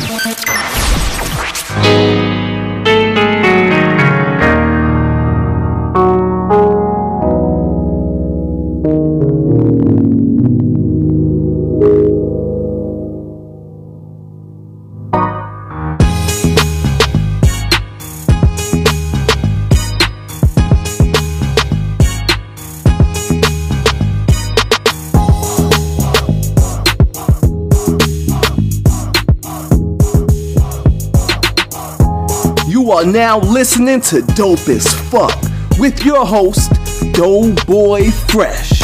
You are now listening to Dope as Fuck with your host, Doughboy Fresh.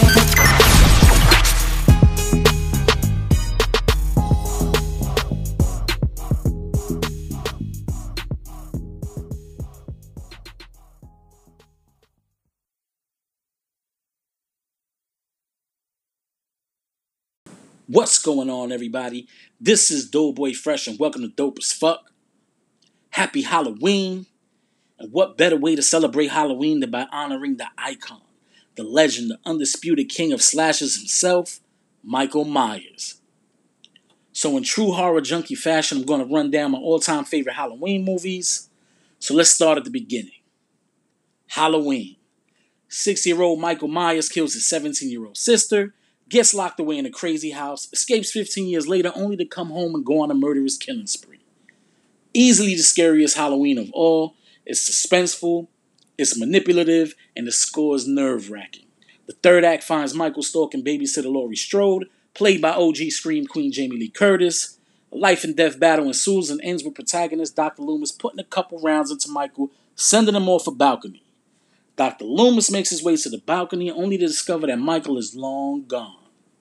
What's going on, everybody? This is Doughboy Fresh, and welcome to Dope as Fuck. Happy Halloween. And what better way to celebrate Halloween than by honoring the icon, the legend, the undisputed king of slashers himself, Michael Myers. So in true horror junkie fashion, I'm going to run down my all-time favorite Halloween movies. So let's start at the beginning. Halloween. 6-year-old Michael Myers kills his 17-year-old sister, gets locked away in a crazy house, escapes 15 years later only to come home and go on a murderous killing spree. Easily the scariest Halloween of all. It's suspenseful, it's manipulative, and the score is nerve-wracking. The third act finds Michael stalking babysitter Laurie Strode, played by OG Scream Queen Jamie Lee Curtis. A life and death battle ensues and ends with protagonist Dr. Loomis putting a couple rounds into Michael, sending him off a balcony. Dr. Loomis makes his way to the balcony only to discover that Michael is long gone.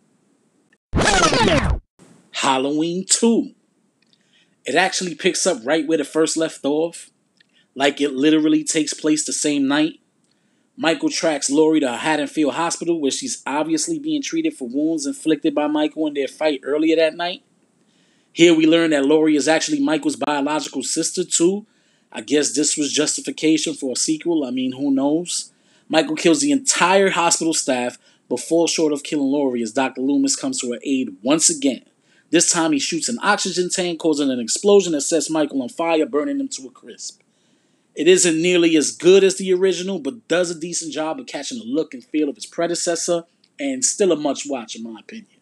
Halloween 2. It actually picks up right where the first left off, like it literally takes place the same night. Michael tracks Laurie to Haddonfield Hospital, where she's obviously being treated for wounds inflicted by Michael in their fight earlier that night. Here we learn that Laurie is actually Michael's biological sister too. I guess this was justification for a sequel. I mean, who knows? Michael kills the entire hospital staff, but falls short of killing Laurie as Dr. Loomis comes to her aid once again. This time he shoots an oxygen tank, causing an explosion that sets Michael on fire, burning him to a crisp. It isn't nearly as good as the original, but does a decent job of catching the look and feel of its predecessor, and still a must watch in my opinion.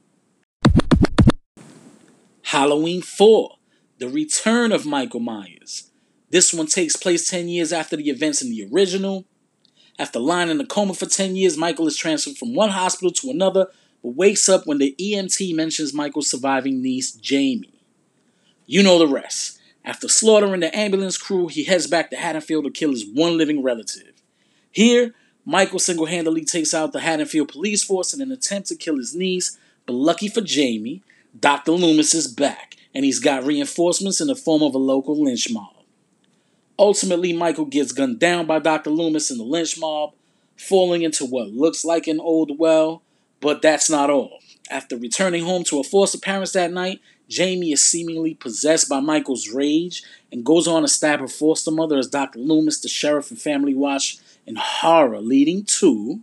Halloween 4. The Return of Michael Myers. This one takes place 10 years after the events in the original. After lying in a coma for 10 years, Michael is transferred from one hospital to another, but wakes up when the EMT mentions Michael's surviving niece, Jamie. You know the rest. After slaughtering the ambulance crew, he heads back to Haddonfield to kill his one living relative. Here, Michael single-handedly takes out the Haddonfield police force in an attempt to kill his niece, but lucky for Jamie, Dr. Loomis is back, and he's got reinforcements in the form of a local lynch mob. Ultimately, Michael gets gunned down by Dr. Loomis and the lynch mob, falling into what looks like an old well, but that's not all. After returning home to her foster parents that night, Jamie is seemingly possessed by Michael's rage and goes on to stab her foster mother as Dr. Loomis, the sheriff, and family watch in horror, leading to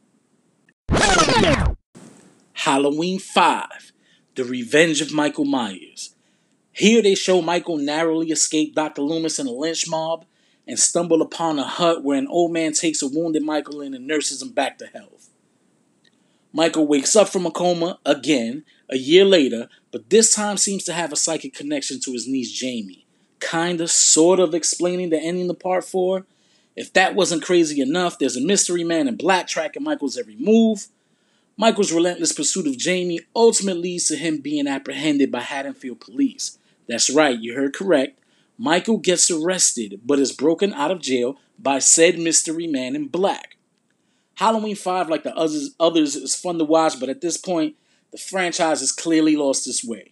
Halloween 5, The Revenge of Michael Myers. Here they show Michael narrowly escape Dr. Loomis and a lynch mob and stumble upon a hut where an old man takes a wounded Michael in and nurses him back to health. Michael wakes up from a coma again a year later, but this time seems to have a psychic connection to his niece Jamie. Kinda, sort of explaining the ending of part 4. If that wasn't crazy enough, there's a mystery man in black tracking Michael's every move. Michael's relentless pursuit of Jamie ultimately leads to him being apprehended by Haddonfield police. That's right, you heard correct. Michael gets arrested, but is broken out of jail by said mystery man in black. Halloween 5, like the others, is fun to watch, but at this point, the franchise has clearly lost its way.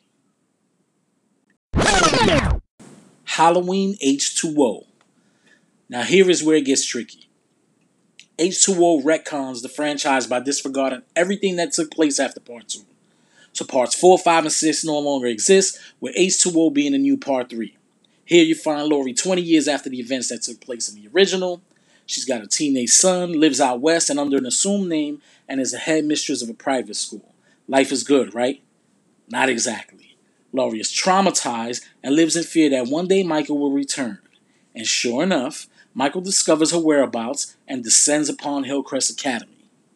Halloween H2O. Now here is where it gets tricky. H2O retcons the franchise by disregarding everything that took place after Part 2. So Parts 4, 5, and 6 no longer exist, with H2O being a new Part 3. Here you find Laurie 20 years after the events that took place in the original. She's got a teenage son, lives out west and under an assumed name, and is a headmistress of a private school. Life is good, right? Not exactly. Laurie is traumatized and lives in fear that one day Michael will return. And sure enough, Michael discovers her whereabouts and descends upon Hillcrest Academy.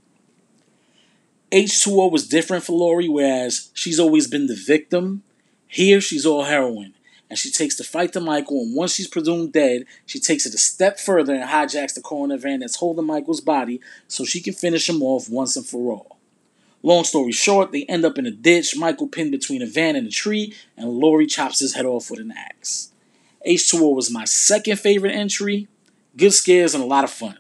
H2O was different for Laurie, whereas she's always been the victim. Here, she's all heroine, and she takes the fight to Michael, and once she's presumed dead, she takes it a step further and hijacks the coroner van that's holding Michael's body so she can finish him off once and for all. Long story short, they end up in a ditch, Michael pinned between a van and a tree, and Laurie chops his head off with an axe. H2O was my second favorite entry. Good scares and a lot of fun.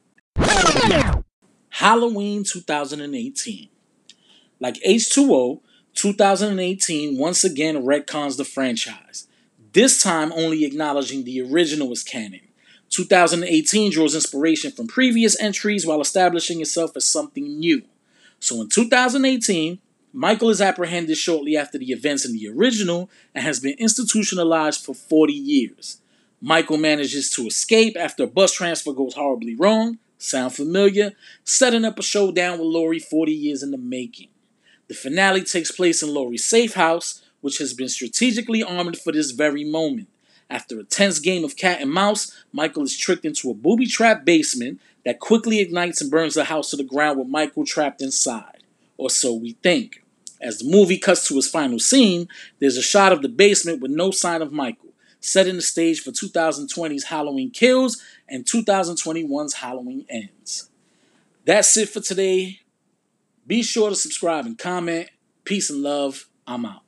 Halloween 2018. Like H2O, 2018 once again retcons the franchise. This time only acknowledging the original as canon. 2018 draws inspiration from previous entries while establishing itself as something new. So in 2018, Michael is apprehended shortly after the events in the original and has been institutionalized for 40 years. Michael manages to escape after a bus transfer goes horribly wrong. Sound familiar? Setting up a showdown with Laurie 40 years in the making. The finale takes place in Laurie's safe house, which has been strategically armored for this very moment. After a tense game of cat and mouse, Michael is tricked into a booby-trapped basement that quickly ignites and burns the house to the ground with Michael trapped inside. Or so we think. As the movie cuts to its final scene, there's a shot of the basement with no sign of Michael, setting the stage for 2020's Halloween Kills and 2021's Halloween Ends. That's it for today. Be sure to subscribe and comment. Peace and love. I'm out.